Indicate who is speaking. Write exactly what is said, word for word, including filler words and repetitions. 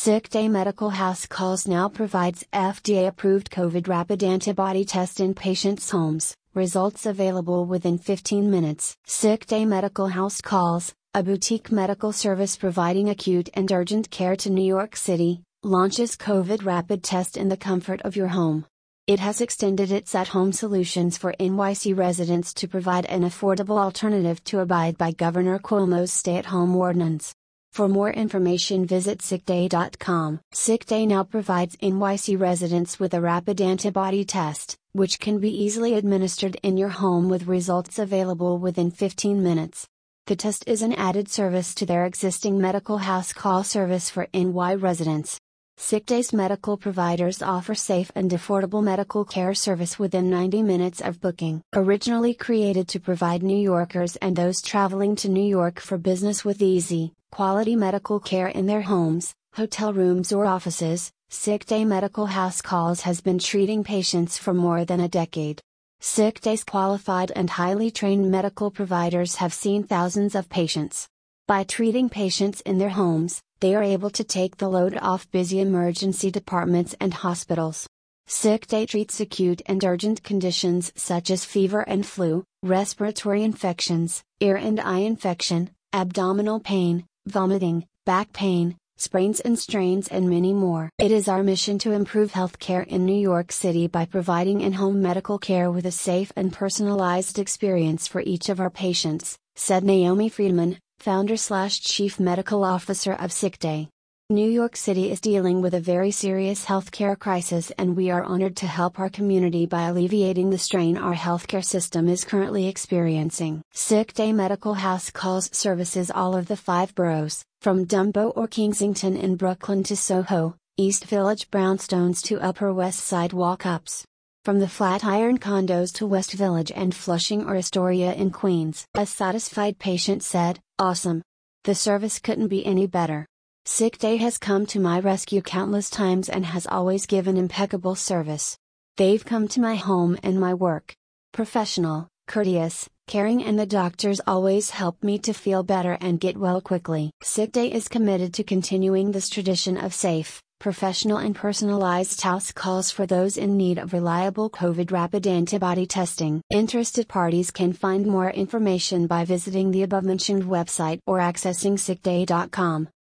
Speaker 1: Sick Day Medical House Calls now provides F D A-approved COVID rapid antibody test in patients' homes, results available within fifteen minutes. Sick Day Medical House Calls, a boutique medical service providing acute and urgent care to New York City, launches COVID rapid test in the comfort of your home. It has extended its at-home solutions for N Y C residents to provide an affordable alternative to abide by Governor Cuomo's stay-at-home ordinance. For more information, visit sick day dot com. Sick Day now provides N Y C residents with a rapid antibody test, which can be easily administered in your home with results available within fifteen minutes. The test is an added service to their existing medical house call service for N Y residents. Sick Day's medical providers offer safe and affordable medical care service within ninety minutes of booking. Originally created to provide New Yorkers and those traveling to New York for business with easy, quality medical care in their homes, hotel rooms or offices, Sick Day Medical House Calls has been treating patients for more than a decade. Sick Day's qualified and highly trained medical providers have seen thousands of patients. By treating patients in their homes, they are able to take the load off busy emergency departments and hospitals. Sick Day treats acute and urgent conditions such as fever and flu, respiratory infections, ear and eye infection, abdominal pain, vomiting, back pain, sprains and strains, and many more. It is our mission to improve healthcare in New York City by providing in-home medical care with a safe and personalized experience for each of our patients, said Naomi Friedman, founder-slash-chief medical officer of Sick Day. New York City is dealing with a very serious healthcare crisis, and we are honored to help our community by alleviating the strain our healthcare system is currently experiencing. Sick Day Medical House Calls services all of the five boroughs, from Dumbo or Kensington in Brooklyn to Soho, East Village brownstones to Upper West Side walk-ups. From the Flatiron condos to West Village and Flushing or Astoria in Queens. A satisfied patient said, "Awesome. The service couldn't be any better. Sick Day has come to my rescue countless times and has always given impeccable service. They've come to my home and my work. Professional, courteous, caring, and the doctors always help me to feel better and get well quickly." Sick Day is committed to continuing this tradition of safe, professional and personalized house calls for those in need of reliable COVID rapid antibody testing. Interested parties can find more information by visiting the above-mentioned website or accessing sick day dot com.